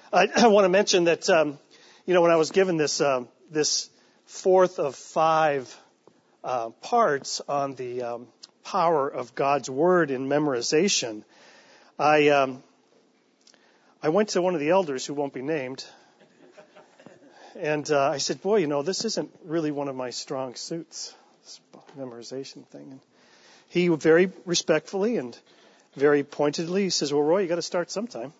I want to mention that, when I was given this fourth of 5 parts on the power of God's Word in memorization, I went to one of the elders who won't be named, and I said, boy, this isn't really one of my strong suits, this memorization thing. And he very respectfully and very pointedly says, well, Roy, you got to start sometime.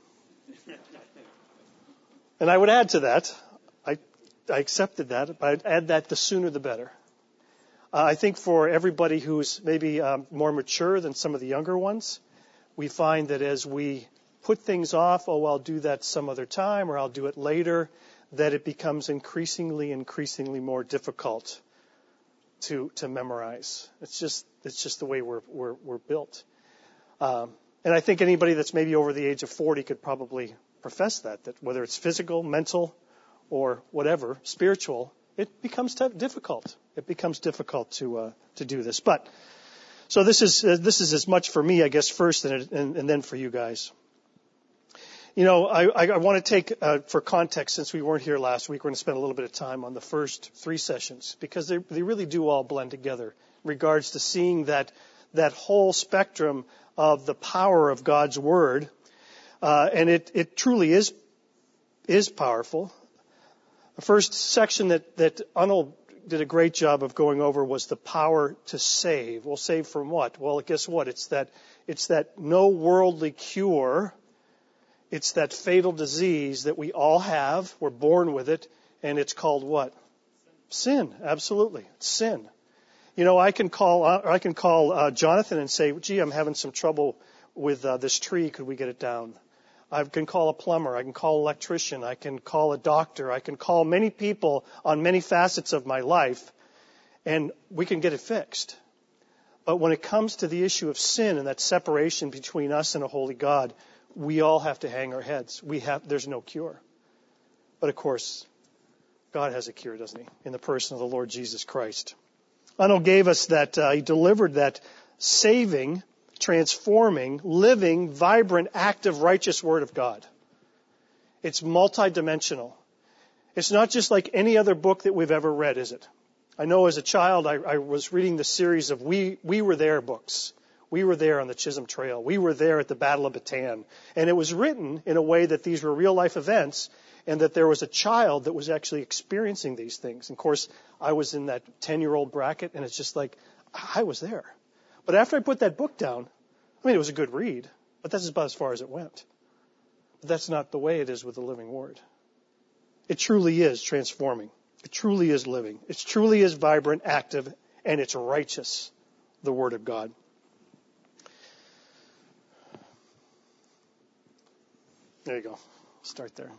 And I would add to that, I accepted that, but I'd add that the sooner the better. I think for everybody who's maybe more mature than some of the younger ones, we find that as we put things off, I'll do that some other time, or I'll do it later, that it becomes increasingly more difficult to memorize. It's just the way we're built. And I think anybody that's maybe over the age of 40 could probably profess that whether it's physical, mental, or whatever, spiritual, it becomes difficult. It becomes difficult to do this. But so this is as much for me, I guess, first, and then for you guys. I want to take, for context, since we weren't here last week, we're going to spend a little bit of time on the first 3 sessions, because they really do all blend together in regards to seeing that whole spectrum of the power of God's Word. And it truly is powerful. The first section that Arnold did a great job of going over was the power to save. Well, save from what? Well, guess what? It's that no worldly cure. It's that fatal disease that we all have. We're born with it, and it's called what? Sin. Absolutely, it's sin. I can call Jonathan and say, "Gee, I'm having some trouble with this tree. Could we get it down?" I can call a plumber. I can call an electrician. I can call a doctor. I can call many people on many facets of my life, and we can get it fixed. But when it comes to the issue of sin and that separation between us and a holy God, we all have to hang our heads. There's no cure. But of course, God has a cure, doesn't He? In the person of the Lord Jesus Christ. Arnold gave us that, he delivered that saving, transforming, living, vibrant, active, righteous Word of God. It's multidimensional. It's not just like any other book that we've ever read, is it? I know as a child, I was reading the series of We Were There books. We were there on the Chisholm Trail. We were there at the Battle of Bataan. And it was written in a way that these were real life events, and that there was a child that was actually experiencing these things. And of course, I was in that 10-year-old bracket, and it's just like, I was there. But after I put that book down, it was a good read, but that's about as far as it went. But that's not the way it is with the living Word. It truly is transforming. It truly is living. It truly is vibrant, active, and it's righteous, the Word of God. There you go. Start there.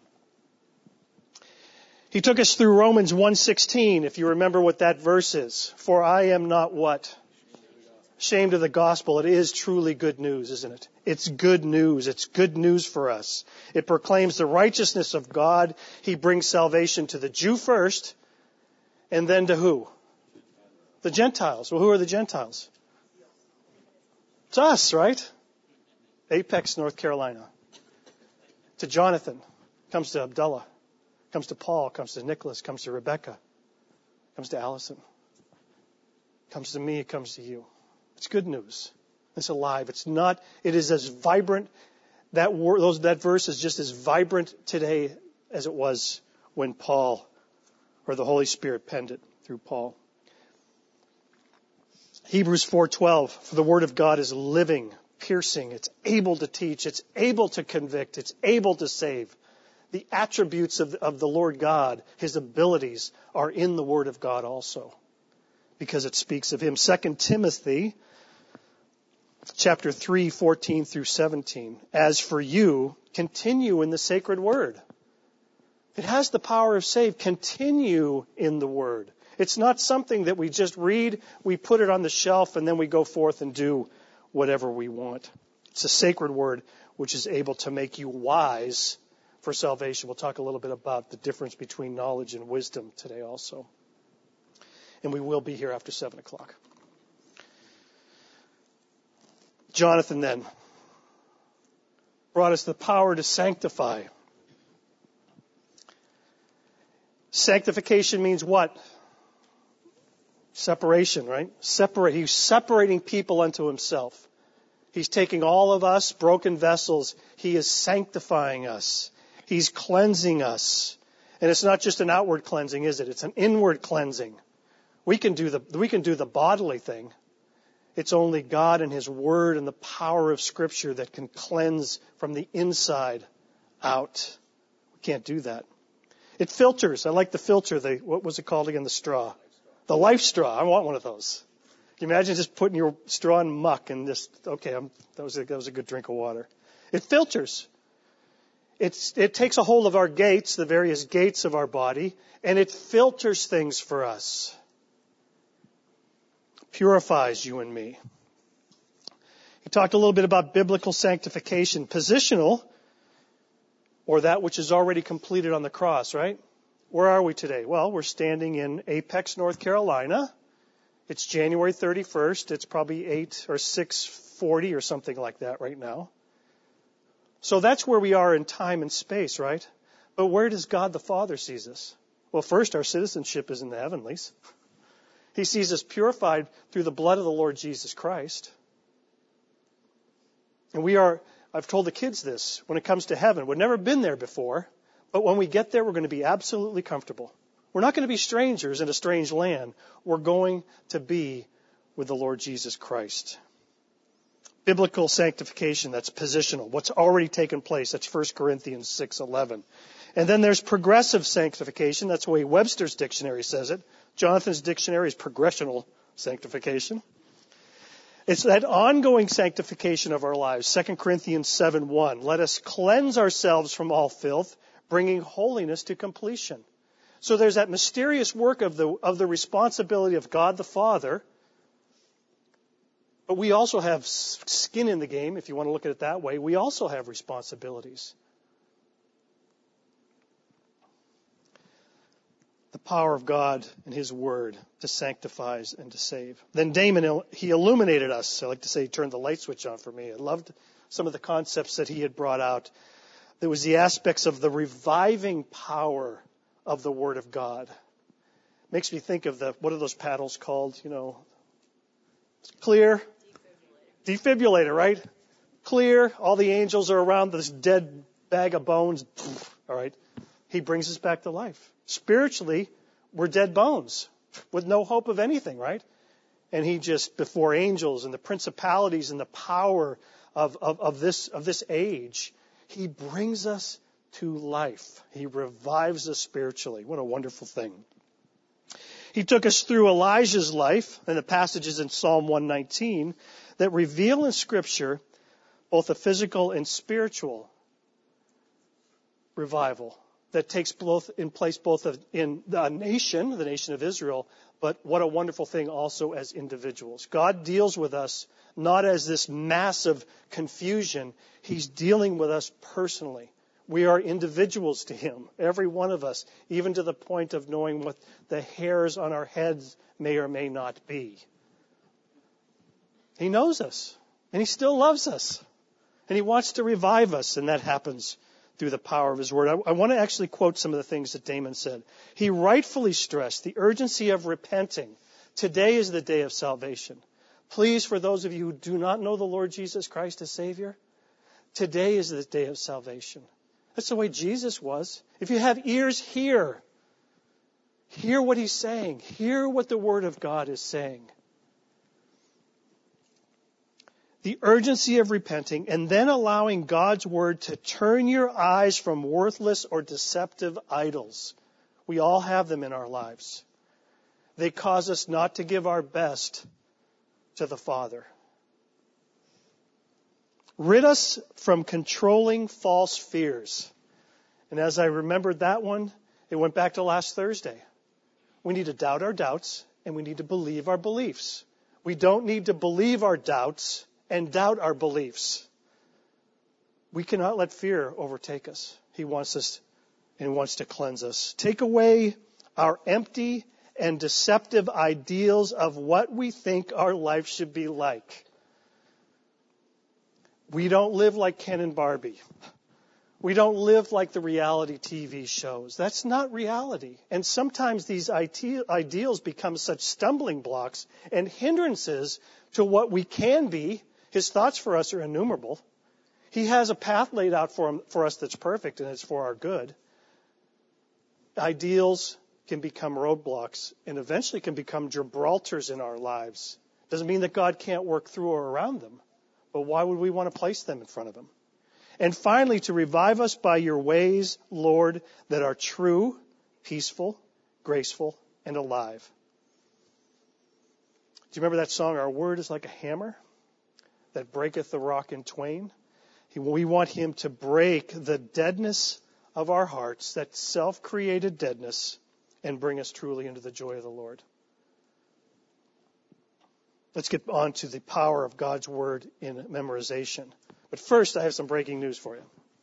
He took us through Romans 1:16, if you remember what that verse is. For I am not what? Ashamed of the gospel. It is truly good news, isn't it? It's good news. It's good news for us. It proclaims the righteousness of God. He brings salvation to the Jew first, and then to who? The Gentiles. Well, who are the Gentiles? It's us, right? Apex, North Carolina. To Jonathan, comes to Abdullah, comes to Paul, comes to Nicholas, comes to Rebecca, comes to Allison, comes to me, it comes to you. It's good news. It's alive. It is as vibrant, that verse is just as vibrant today as it was when Paul, or the Holy Spirit, penned it through Paul. Hebrews 4:12, for the Word of God is living, piercing, it's able to teach, it's able to convict, it's able to save. The attributes of the Lord God, His abilities, are in the Word of God also, because it speaks of Him. 2 Timothy chapter 3, 14 through 17. As for you, continue in the sacred Word. It has the power of save. Continue in the Word. It's not something that we just read, we put it on the shelf, and then we go forth and do whatever we want. It's a sacred Word which is able to make you wise for salvation. We'll talk a little bit about the difference between knowledge and wisdom today also. And we will be here after 7 o'clock. Jonathan then brought us the power to sanctify. Sanctification means what? Separation, right? He's separating people unto himself. He's taking all of us, broken vessels. He is sanctifying us. He's cleansing us. And it's not just an outward cleansing, is it? It's an inward cleansing. We can do the bodily thing. It's only God and His Word and the power of Scripture that can cleanse from the inside out. We can't do that. It filters. I like the filter. What was it called again? The straw. The life straw. I want one of those. Can you imagine just putting your straw in muck and just, okay, that was a good drink of water. It filters. It takes a hold of our gates, the various gates of our body, and it filters things for us. Purifies you and me. He talked a little bit about biblical sanctification. Positional, or that which is already completed on the cross, right? Where are we today? Well, we're standing in Apex, North Carolina. It's January 31st. It's probably 8 or 6:40 or something like that right now. So that's where we are in time and space, right? But where does God the Father sees us? Well, first, our citizenship is in the heavenlies. He sees us purified through the blood of the Lord Jesus Christ. And I've told the kids this, when it comes to heaven, we've never been there before, but when we get there, we're going to be absolutely comfortable. We're not going to be strangers in a strange land. We're going to be with the Lord Jesus Christ. Biblical sanctification, that's positional. What's already taken place, that's 1 Corinthians 6:11. And then there's progressive sanctification. That's the way Webster's dictionary says it. Jonathan's dictionary is progressional sanctification. It's that ongoing sanctification of our lives. 2 Corinthians 7:1. Let us cleanse ourselves from all filth, bringing holiness to completion. So there's that mysterious work of the responsibility of God the Father. But we also have skin in the game, if you want to look at it that way. We also have responsibilities. The power of God and His Word to sanctify and to save. Then Damon, he illuminated us. I like to say he turned the light switch on for me. I loved some of the concepts that he had brought out. There was the aspects of the reviving power of the Word of God. Makes me think of what are those paddles called? It's clear. Defibrillator, right? Clear. All the angels are around this dead bag of bones. All right. He brings us back to life. Spiritually, we're dead bones with no hope of anything, right? And He just, before angels and the principalities and the power of this age, He brings us to life. He revives us spiritually. What a wonderful thing. He took us through Elijah's life and the passages in Psalm 119 that reveal in Scripture both a physical and spiritual revival that takes place both in the nation of Israel, but what a wonderful thing also as individuals. God deals with us not as this massive confusion. He's dealing with us personally. We are individuals to Him, every one of us, even to the point of knowing what the hairs on our heads may or may not be. He knows us, and He still loves us, and He wants to revive us, and that happens through the power of His Word. I want to actually quote some of the things that Damon said. He rightfully stressed the urgency of repenting. Today is the day of salvation. Please, for those of you who do not know the Lord Jesus Christ as Savior, today is the day of salvation. That's the way Jesus was. If you have ears, hear. Hear what He's saying. Hear what the Word of God is saying. The urgency of repenting and then allowing God's Word to turn your eyes from worthless or deceptive idols. We all have them in our lives. They cause us not to give our best to the Father. Rid us from controlling false fears. And as I remembered that one, it went back to last Thursday. We need to doubt our doubts and we need to believe our beliefs. We don't need to believe our doubts and doubt our beliefs. We cannot let fear overtake us. He wants us and wants to cleanse us. Take away our empty and deceptive ideals of what we think our life should be like. We don't live like Ken and Barbie. We don't live like the reality TV shows. That's not reality. And sometimes these ideals become such stumbling blocks and hindrances to what we can be. His thoughts for us are innumerable. He has a path laid out for us that's perfect, and it's for our good. Ideals can become roadblocks and eventually can become Gibraltars in our lives. Doesn't mean that God can't work through or around them, but why would we want to place them in front of him? And finally, to revive us by your ways, Lord, that are true, peaceful, graceful, and alive. Do you remember that song, Our Word is Like a Hammer that breaketh the rock in twain? We want him to break the deadness of our hearts, that self-created deadness, and bring us truly into the joy of the Lord. Let's get on to the power of God's Word in memorization. But first, I have some breaking news for you.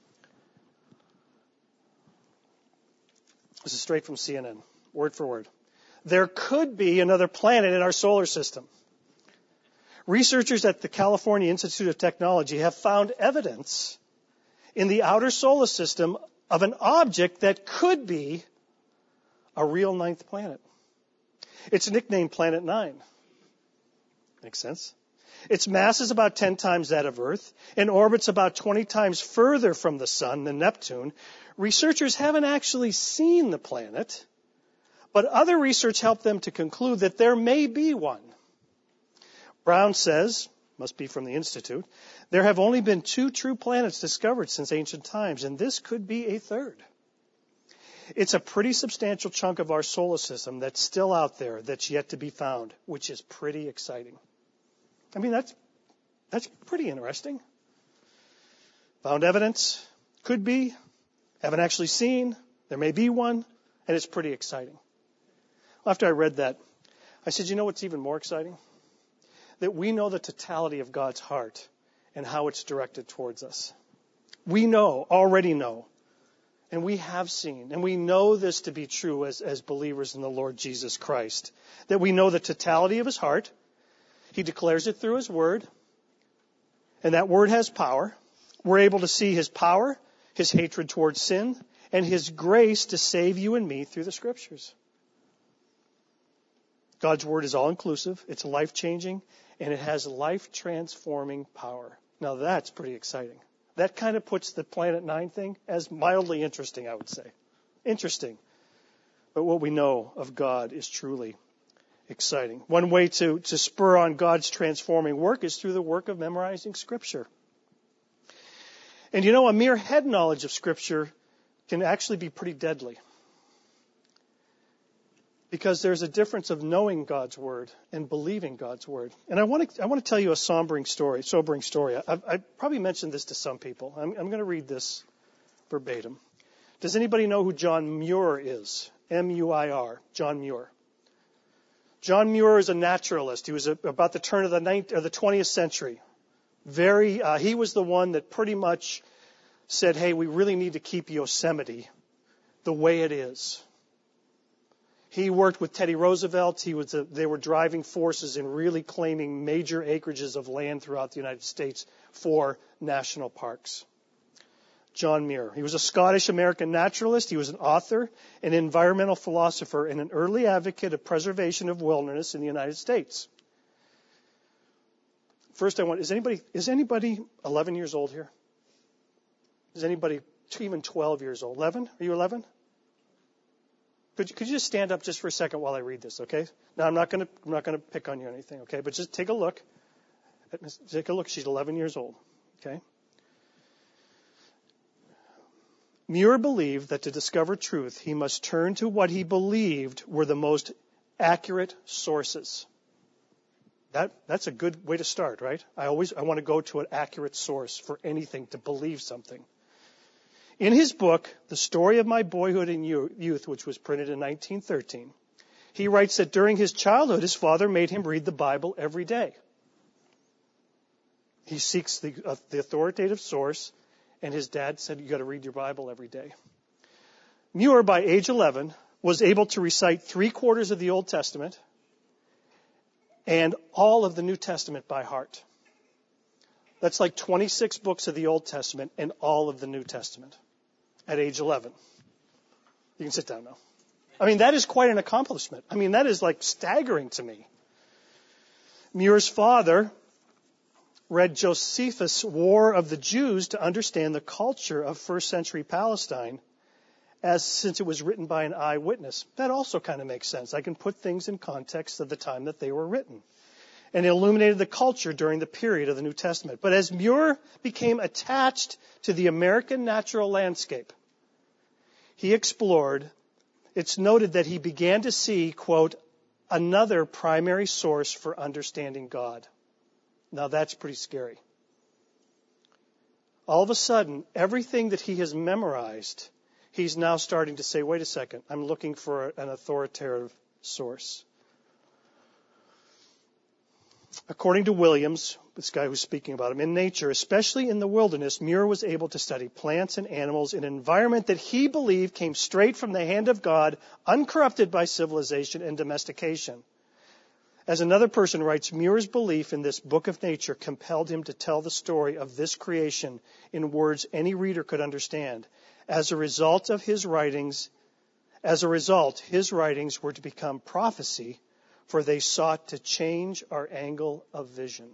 This is straight from CNN, word for word. There could be another planet in our solar system. Researchers at the California Institute of Technology have found evidence in the outer solar system of an object that could be a real ninth planet. It's nicknamed Planet 9. Makes sense? Its mass is about 10 times that of Earth and orbits about 20 times further from the Sun than Neptune. Researchers haven't actually seen the planet, but other research helped them to conclude that there may be one. Brown says, must be from the Institute, there have only been 2 true planets discovered since ancient times, and this could be a third. It's a pretty substantial chunk of our solar system that's still out there that's yet to be found, which is pretty exciting. I mean, that's pretty interesting. Found evidence, could be, haven't actually seen, there may be one, and it's pretty exciting. After I read that, I said, you know what's even more exciting? That we know the totality of God's heart and how it's directed towards us. We know, already know, and we have seen, and we know this to be true as believers in the Lord Jesus Christ, that we know the totality of his heart. He declares it through his word, and that word has power. We're able to see his power, his hatred towards sin, and his grace to save you and me through the scriptures. God's word is all-inclusive, it's life-changing, and it has life-transforming power. Now that's pretty exciting. That kind of puts the Planet 9 thing as mildly interesting, I would say. Interesting. But what we know of God is truly exciting. One way to spur on God's transforming work is through the work of memorizing Scripture. And you know, a mere head knowledge of Scripture can actually be pretty deadly. Because there's a difference of knowing God's Word and believing God's Word. And I want to tell you a sobering story. I probably mentioned this to some people. I'm going to read this verbatim. Does anybody know who John Muir is? M-U-I-R, John Muir. John Muir is a naturalist. He was about the turn of the 20th century. He was the one that pretty much said, hey, we really need to keep Yosemite the way it is. He worked with Teddy Roosevelt. They were driving forces in really claiming major acreages of land throughout the United States for national parks. John Muir. He was a Scottish-American naturalist. He was an author, an environmental philosopher, and an early advocate of preservation of wilderness in the United States. First, is anybody 11 years old here? Is anybody even 12 years old? 11? Are you 11? Could you just stand up just for a second while I read this, okay? Now, I'm not going to pick on you or anything, okay? But just take a look. Take a look. She's 11 years old, okay? Muir believed that to discover truth, he must turn to what he believed were the most accurate sources. That's a good way to start, right? I want to go to an accurate source for anything, to believe something. In his book, The Story of My Boyhood and Youth, which was printed in 1913, he writes that during his childhood, his father made him read the Bible every day. He seeks the authoritative source, and his dad said, you got to read your Bible every day. Muir, by age 11, was able to recite 3/4 of the Old Testament and all of the New Testament by heart. That's like 26 books of the Old Testament and all of the New Testament. at age 11. You can sit down now. I mean, that is quite an accomplishment. I mean, that is like staggering to me. Muir's father read Josephus' War of the Jews to understand the culture of first century Palestine, since it was written by an eyewitness. That also kind of makes sense. I can put things in context of the time that they were written. And it illuminated the culture during the period of the New Testament. But as Muir became attached to the American natural landscape, he explored, it's noted that he began to see, quote, another primary source for understanding God. Now that's pretty scary. All of a sudden, everything that he has memorized, he's now starting to say, wait a second, I'm looking for an authoritative source. According to Williams, this guy who's speaking about him, in nature, especially in the wilderness, Muir was able to study plants and animals in an environment that he believed came straight from the hand of God, uncorrupted by civilization and domestication. As another person writes, Muir's belief in this book of nature compelled him to tell the story of this creation in words any reader could understand. As a result, his writings were to become prophecy, for they sought to change our angle of vision.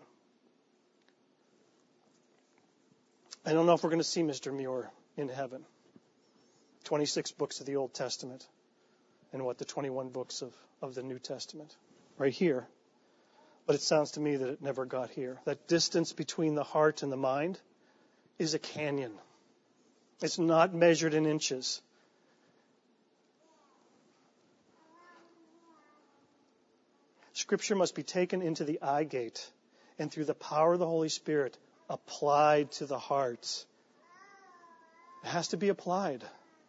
I don't know if we're going to see Mr. Muir in heaven. 26 books of the Old Testament and the 21 books of the New Testament. Right here. But it sounds to me that it never got here. That distance between the heart and the mind is a canyon. It's not measured in inches. Scripture must be taken into the eye gate and through the power of the Holy Spirit applied to the heart. It has to be applied.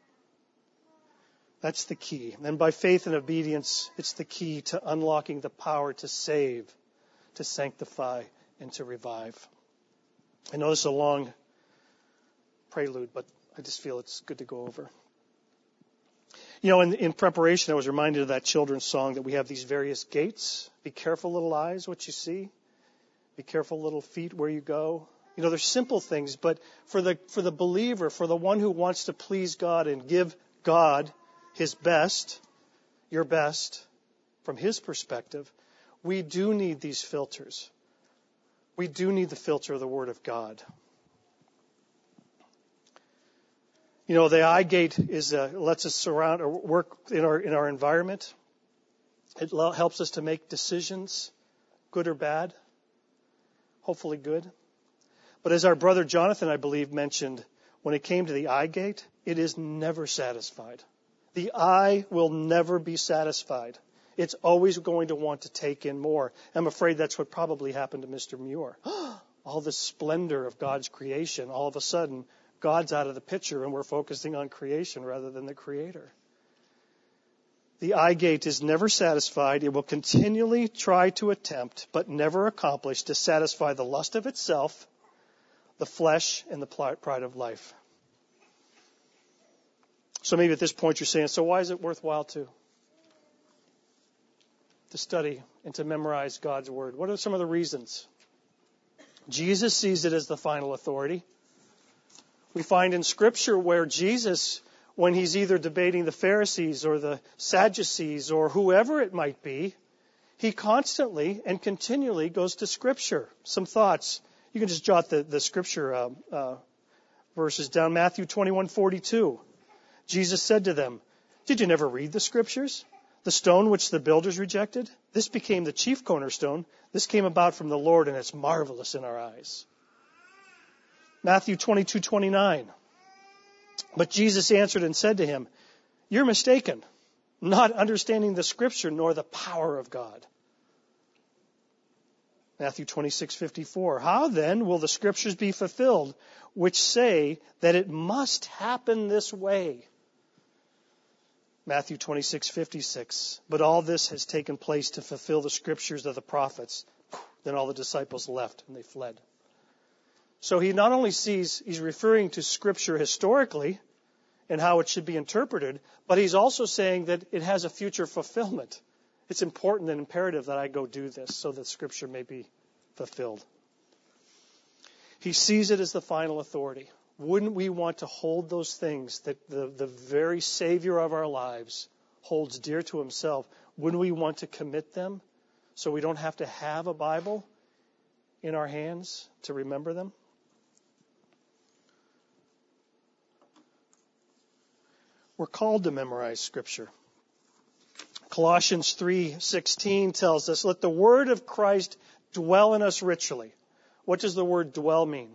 That's the key. And by faith and obedience, it's the key to unlocking the power to save, to sanctify, and to revive. I know this is a long prelude, but I just feel it's good to go over. You know, in preparation, I was reminded of that children's song that we have these various gates. Be careful, little eyes, what you see. Be careful, little feet, where you go. You know, they're simple things, but for the believer, for the one who wants to please God and give God His best, your best, from His perspective, we do need these filters. We do need the filter of the Word of God. You know, the eye gate lets us surround or work in our environment. It helps us to make decisions, good or bad. Hopefully good. But as our brother Jonathan, I believe, mentioned, when it came to the eye gate, it is never satisfied. The eye will never be satisfied. It's always going to want to take in more. I'm afraid that's what probably happened to Mr. Muir. All the splendor of God's creation, all of a sudden, God's out of the picture and we're focusing on creation rather than the Creator. The eye gate is never satisfied. It will continually try to attempt, but never accomplish, to satisfy the lust of itself, the flesh, and the pride of life. So maybe at this point you're saying, so why is it worthwhile to study and to memorize God's Word? What are some of the reasons? Jesus sees it as the final authority. We find in Scripture where Jesus, when he's either debating the Pharisees or the Sadducees or whoever it might be, he constantly and continually goes to Scripture. Some thoughts. You can just jot the Scripture verses down. Matthew 21:42. Jesus said to them, "Did you never read the Scriptures? The stone which the builders rejected, this became the chief cornerstone. This came about from the Lord, and it's marvelous in our eyes." Matthew 22:29. But Jesus answered and said to him, "You're mistaken, not understanding the Scripture nor the power of God." Matthew 26:54. How then will the Scriptures be fulfilled, which say that it must happen this way? Matthew 26:56. But all this has taken place to fulfill the Scriptures of the prophets. Then all the disciples left and they fled. So he not only sees, he's referring to Scripture historically and how it should be interpreted, but he's also saying that it has a future fulfillment. It's important and imperative that I go do this so that Scripture may be fulfilled. He sees it as the final authority. Wouldn't we want to hold those things that the very Savior of our lives holds dear to himself? Wouldn't we want to commit them so we don't have to have a Bible in our hands to remember them? We're called to memorize Scripture. Colossians 3:16 tells us, let the word of Christ dwell in us richly. What does the word dwell mean?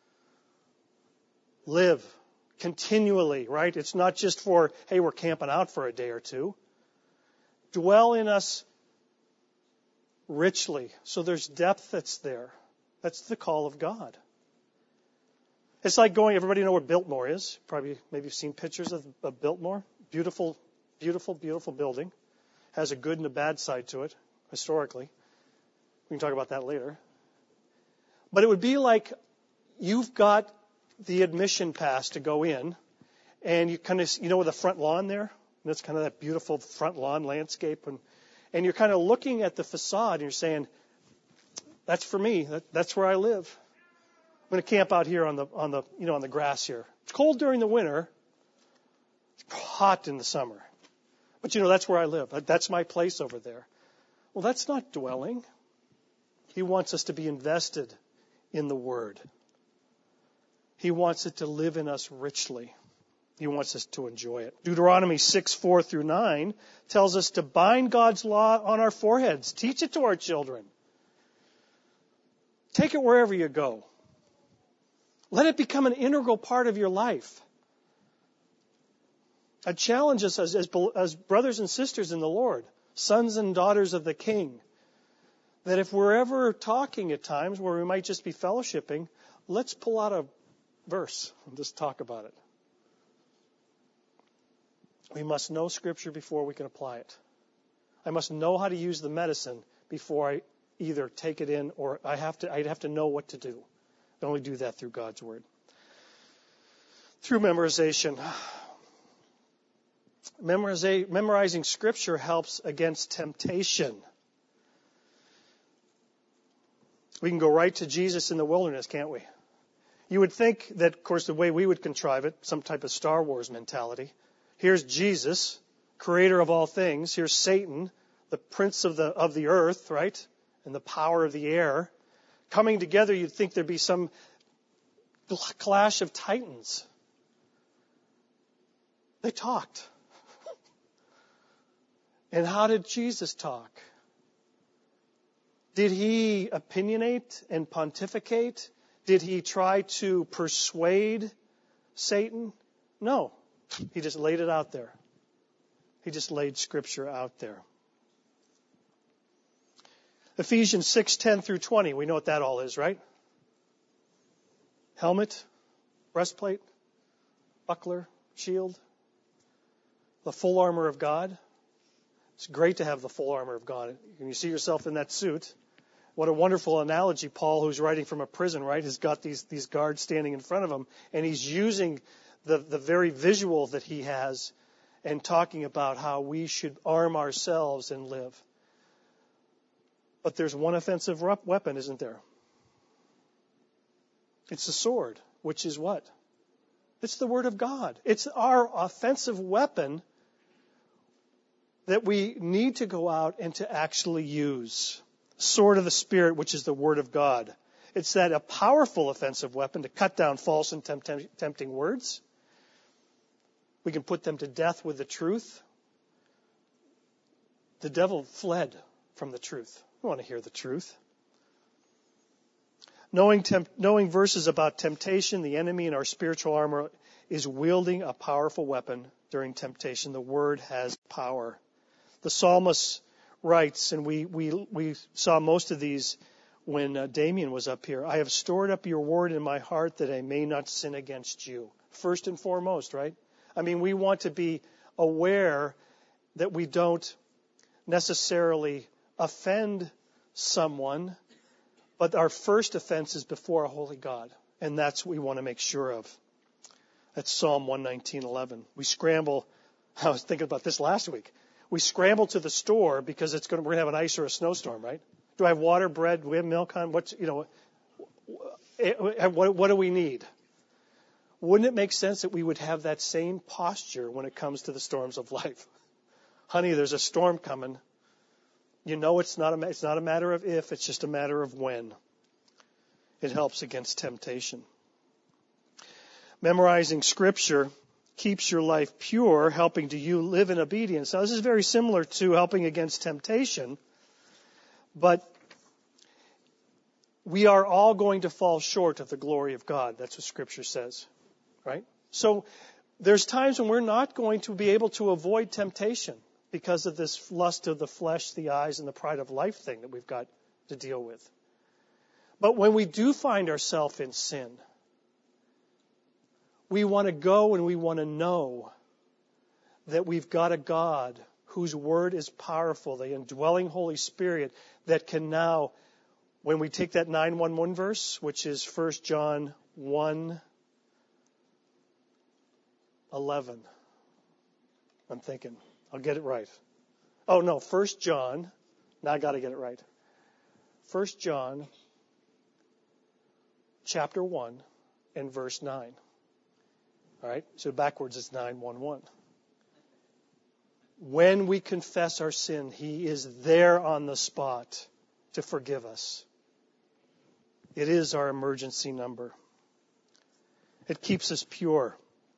Live continually, right? It's not just for, hey, we're camping out for a day or two. Dwell in us richly. So there's depth that's there. That's the call of God. It's like going, everybody know where Biltmore is? Probably, maybe you've seen pictures of Biltmore. Beautiful, beautiful, beautiful building. Has a good and a bad side to it, historically. We can talk about that later. But it would be like you've got the admission pass to go in, and you kind of, with the front lawn there? And that's kind of that beautiful front lawn landscape. And you're kind of looking at the facade, and you're saying, that's for me. That's where I live. I'm going to camp out here on the grass here. It's cold during the winter. It's hot in the summer. But that's where I live. That's my place over there. Well, that's not dwelling. He wants us to be invested in the Word. He wants it to live in us richly. He wants us to enjoy it. Deuteronomy 6:4-9 tells us to bind God's law on our foreheads. Teach it to our children. Take it wherever you go. Let it become an integral part of your life. I challenge us as brothers and sisters in the Lord, sons and daughters of the King, that if we're ever talking at times where we might just be fellowshipping, let's pull out a verse and just talk about it. We must know Scripture before we can apply it. I must know how to use the medicine before I either take it in or I'd have to know what to do. I can only do that through God's Word. Through memorization. Memorizing Scripture helps against temptation. We can go right to Jesus in the wilderness, can't we? You would think that, of course, the way we would contrive it, some type of Star Wars mentality. Here's Jesus, creator of all things. Here's Satan, the prince of the earth, right? And the power of the air. Coming together, you'd think there'd be some clash of titans. They talked. And how did Jesus talk? Did he opinionate and pontificate? Did he try to persuade Satan? No. He just laid it out there. He just laid Scripture out there. Ephesians 6:10-20. We know what that all is, right? Helmet, breastplate, buckler, shield, the full armor of God. It's great to have the full armor of God. When you see yourself in that suit, what a wonderful analogy. Paul, who's writing from a prison, right, has got these guards standing in front of him, and he's using the very visual that he has and talking about how we should arm ourselves and live. But there's one offensive weapon, isn't there? It's the sword, which is what? It's the Word of God. It's our offensive weapon that we need to go out and to actually use. Sword of the Spirit, which is the Word of God. It's a powerful offensive weapon to cut down false and tempting words. We can put them to death with the truth. The devil fled from the truth. We want to hear the truth. Knowing verses about temptation, the enemy, and our spiritual armor is wielding a powerful weapon during temptation. The Word has power. The psalmist writes, and we saw most of these when Damien was up here, I have stored up your word in my heart that I may not sin against you. First and foremost, right? I mean, we want to be aware that we don't necessarily offend someone, but our first offense is before a holy God, and that's what we want to make sure of. That's Psalm 119:11. We scramble. I was thinking about this last week. We scramble to the store because we're going to have an ice or a snowstorm, right? Do I have water, bread? Do we have milk on? What do we need? wouldn't it make sense that we would have that same posture when it comes to the storms of life? Honey, there's a storm coming. You know it's not a matter of if, it's just a matter of when. It helps against temptation. Memorizing Scripture keeps your life pure, helping to you live in obedience. Now, this is very similar to helping against temptation, but we are all going to fall short of the glory of God. That's what Scripture says, right? So there's times when we're not going to be able to avoid temptation because of this lust of the flesh, the eyes, and the pride of life thing that we've got to deal with. But when we do find ourselves in sin, we want to go and we want to know that we've got a God whose word is powerful, the indwelling Holy Spirit that can now, when we take that 9:1 verse, which is 1 John 1:11. I'm thinking, I'll get it right. Oh no, 1 John, now I got to get it right. 1 John chapter 1 and verse 9. All right, so backwards it's 9:1. When we confess our sin, He is there on the spot to forgive us. It is our emergency number. It keeps us pure.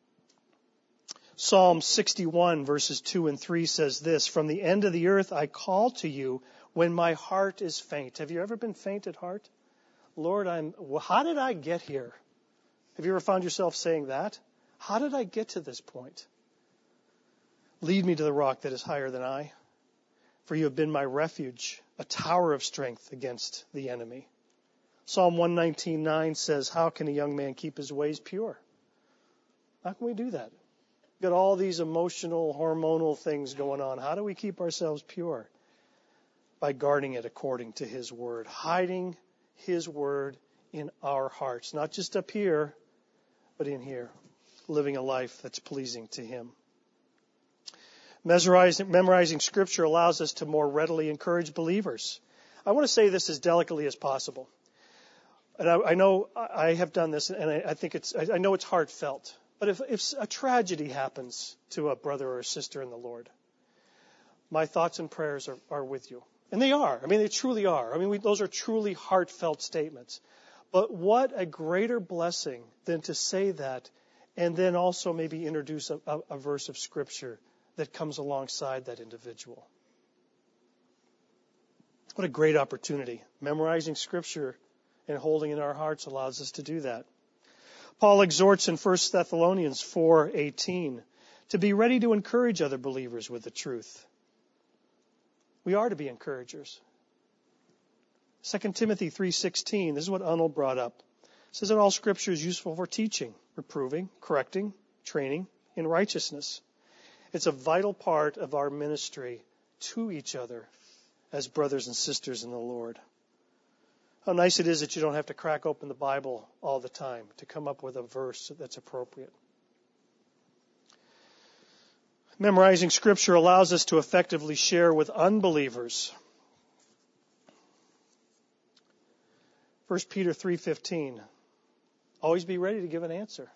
Psalm 61 verses 2 and 3 says this, "From the end of the earth I call to you when my heart is faint." Have you ever been faint at heart? Lord, how did I get here? Have you ever found yourself saying that? How did I get to this point? Lead me to the rock that is higher than I, for you have been my refuge, a tower of strength against the enemy. Psalm 119:9 says, "How can a young man keep his ways pure?" How can we do that? We've got all these emotional, hormonal things going on. How do we keep ourselves pure? By guarding it according to His Word, hiding His Word in our hearts, not just up here, but in here, living a life that's pleasing to Him. Memorizing Scripture allows us to more readily encourage believers. I want to say this as delicately as possible. And I know I have done this, and I know it's heartfelt. But if a tragedy happens to a brother or a sister in the Lord, my thoughts and prayers are with you. And they are. I mean, they truly are. I mean, those are truly heartfelt statements. But what a greater blessing than to say that and then also maybe introduce a verse of Scripture that comes alongside that individual. What a great opportunity. Memorizing Scripture and holding in our hearts allows us to do that. Paul exhorts in 1 Thessalonians 4:18 to be ready to encourage other believers with the truth. We are to be encouragers. 2 Timothy 3:16, this is what Arnold brought up. It says that all Scripture is useful for teaching, reproving, correcting, training in righteousness. It's a vital part of our ministry to each other as brothers and sisters in the Lord. How nice it is that you don't have to crack open the Bible all the time to come up with a verse that's appropriate. Memorizing Scripture allows us to effectively share with unbelievers. 1 Peter 3:15. Always be ready to give an answer.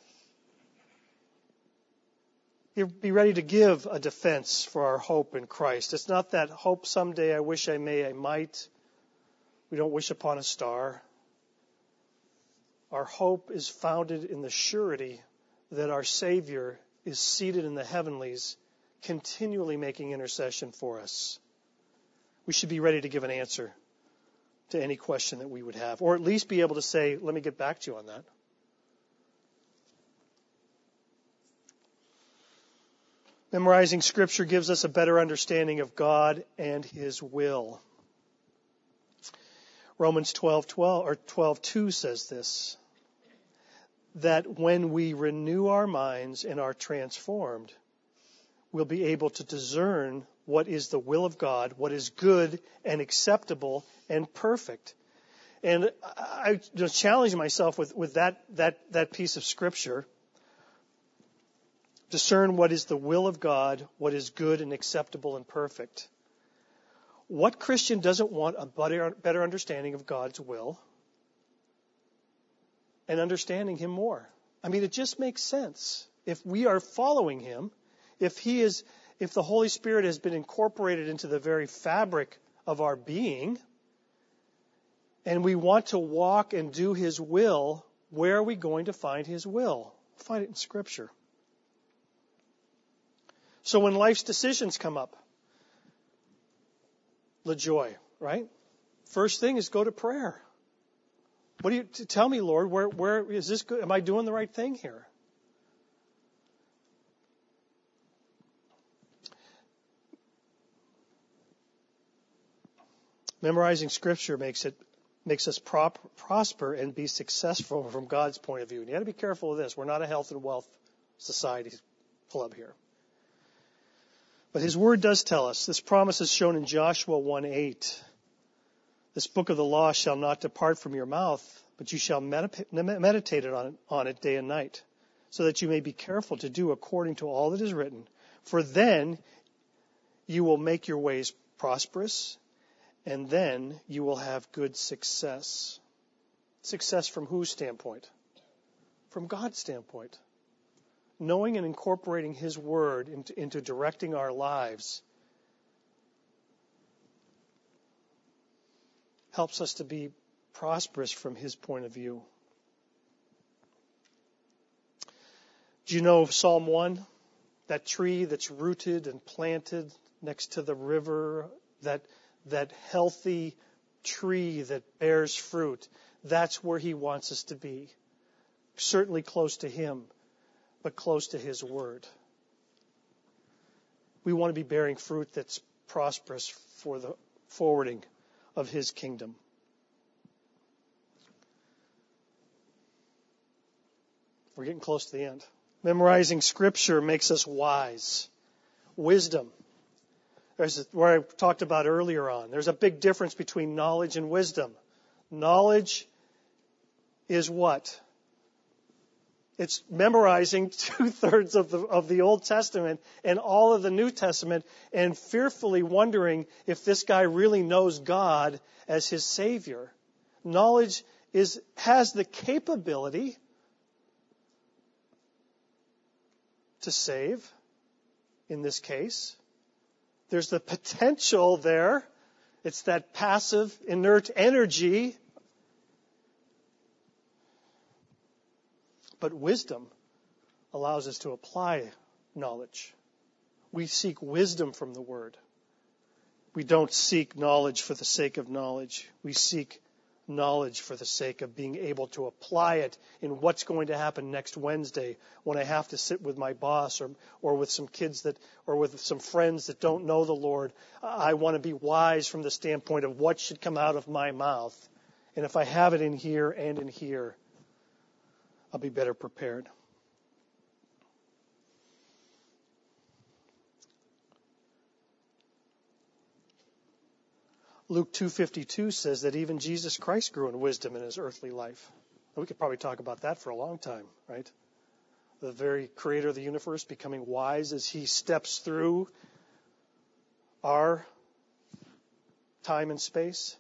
Be ready to give a defense for our hope in Christ. It's not that hope someday I wish I may, I might. We don't wish upon a star. Our hope is founded in the surety that our Savior is seated in the heavenlies, continually making intercession for us. We should be ready to give an answer to any question that we would have, or at least be able to say, let me get back to you on that. Memorizing Scripture gives us a better understanding of God and His will. Romans 12:2 says this, that when we renew our minds and are transformed, we'll be able to discern what is the will of God, what is good and acceptable and perfect. And I just challenge myself with that piece of Scripture. Discern what is the will of God, what is good and acceptable and perfect. What Christian doesn't want a better understanding of God's will and understanding Him more? I mean, it just makes sense. If we are following him, if the Holy Spirit has been incorporated into the very fabric of our being, and we want to walk and do his will, where are we going to find his will? We'll find it in Scripture. So when life's decisions come up, LaJoy, right? First thing is go to prayer. What do you tell me, Lord? Where is this good? Am I doing the right thing here? Memorizing Scripture makes us prosper and be successful from God's point of view. And you got to be careful of this. We're not a health and wealth society club here. But his word does tell us. This promise is shown in Joshua 1:8. This book of the law shall not depart from your mouth, but you shall meditate on it day and night, so that you may be careful to do according to all that is written. For then you will make your ways prosperous, and then you will have good success. Success from whose standpoint? From God's standpoint. Knowing and incorporating his word into directing our lives helps us to be prosperous from his point of view. Do you know Psalm 1? That tree that's rooted and planted next to the river, that healthy tree that bears fruit, that's where he wants us to be. Certainly close to him, but close to his word. We want to be bearing fruit that's prosperous for the forwarding of his kingdom. We're getting close to the end. Memorizing Scripture makes us wise. Wisdom. There's where I talked about earlier on. There's a big difference between knowledge and wisdom. Knowledge is what? It's memorizing 2/3 of the Old Testament and all of the New Testament and fearfully wondering if this guy really knows God as his Savior. Knowledge has the capability to save, in this case. There's the potential there. It's that passive, inert energy. But wisdom allows us to apply knowledge. We seek wisdom from the Word. We don't seek knowledge for the sake of knowledge. We seek knowledge for the sake of being able to apply it in what's going to happen next Wednesday when I have to sit with my boss or with some kids or with some friends that don't know the Lord. I want to be wise from the standpoint of what should come out of my mouth. And if I have it in here and in here, I'll be better prepared. Luke 2:52 says that even Jesus Christ grew in wisdom in his earthly life. And we could probably talk about that for a long time, right? The very creator of the universe becoming wise as he steps through our time and space.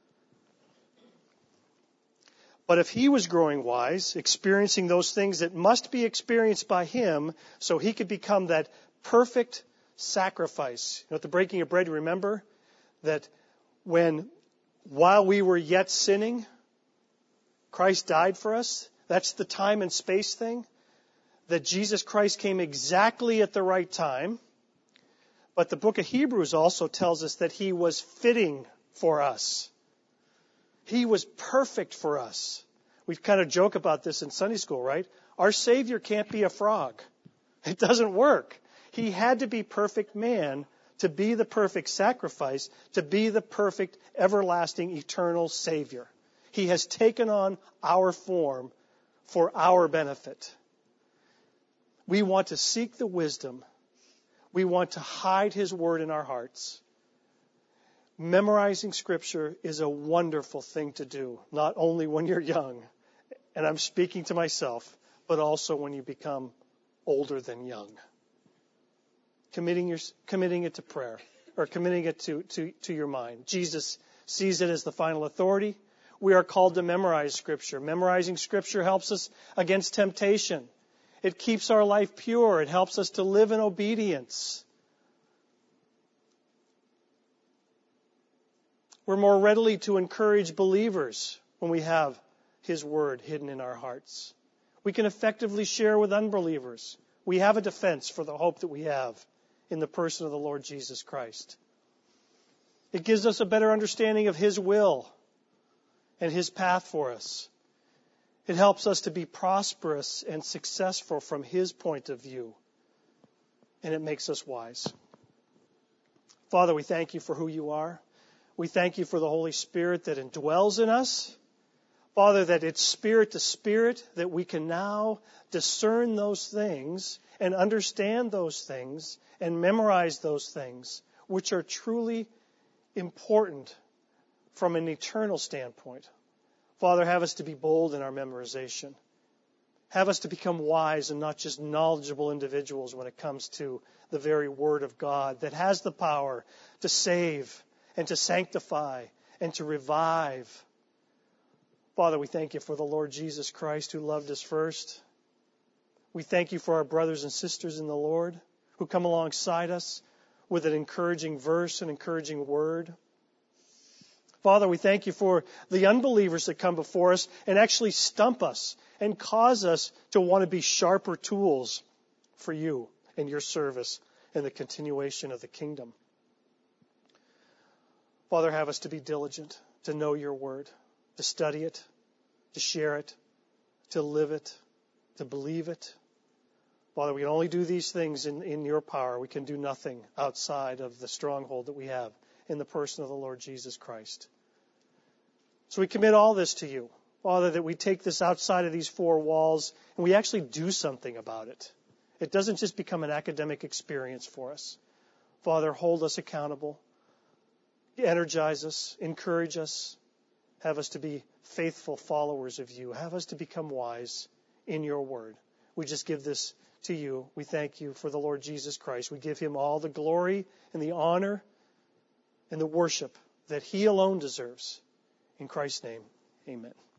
But if he was growing wise, experiencing those things that must be experienced by him so he could become that perfect sacrifice. At the breaking of bread, remember that while we were yet sinning, Christ died for us. That's the time and space thing. That Jesus Christ came exactly at the right time. But the book of Hebrews also tells us that he was fitting for us. He was perfect for us. We kind of joke about this in Sunday school, right? Our Savior can't be a frog. It doesn't work. He had to be perfect man to be the perfect sacrifice, to be the perfect, everlasting, eternal Savior. He has taken on our form for our benefit. We want to seek the wisdom. We want to hide his word in our hearts. Memorizing Scripture is a wonderful thing to do, not only when you're young, and I'm speaking to myself, but also when you become older than young. Committing it to prayer, or committing it to your mind. Jesus sees it as the final authority. We are called to memorize Scripture. Memorizing Scripture helps us against temptation. It keeps our life pure. It helps us to live in obedience. We're more readily to encourage believers when we have His Word hidden in our hearts. We can effectively share with unbelievers. We have a defense for the hope that we have in the person of the Lord Jesus Christ. It gives us a better understanding of His will and His path for us. It helps us to be prosperous and successful from His point of view. And it makes us wise. Father, we thank You for who You are. We thank You for the Holy Spirit that indwells in us. Father, that it's spirit to spirit, that we can now discern those things and understand those things and memorize those things, which are truly important from an eternal standpoint. Father, have us to be bold in our memorization. Have us to become wise and not just knowledgeable individuals when it comes to the very Word of God that has the power to save and to sanctify and to revive. Father, we thank You for the Lord Jesus Christ who loved us first. We thank You for our brothers and sisters in the Lord who come alongside us with an encouraging verse, an encouraging word. Father, we thank You for the unbelievers that come before us and actually stump us and cause us to want to be sharper tools for You and Your service and the continuation of the kingdom. Father, have us to be diligent, to know Your Word, to study it, to share it, to live it, to believe it. Father, we can only do these things in Your power. We can do nothing outside of the stronghold that we have in the person of the Lord Jesus Christ. So we commit all this to You, Father, that we take this outside of these four walls and we actually do something about it. It doesn't just become an academic experience for us. Father, hold us accountable. Energize us, encourage us, have us to be faithful followers of You. Have us to become wise in Your Word. We just give this to You. We thank You for the Lord Jesus Christ. We give Him all the glory and the honor and the worship that He alone deserves. In Christ's name, amen.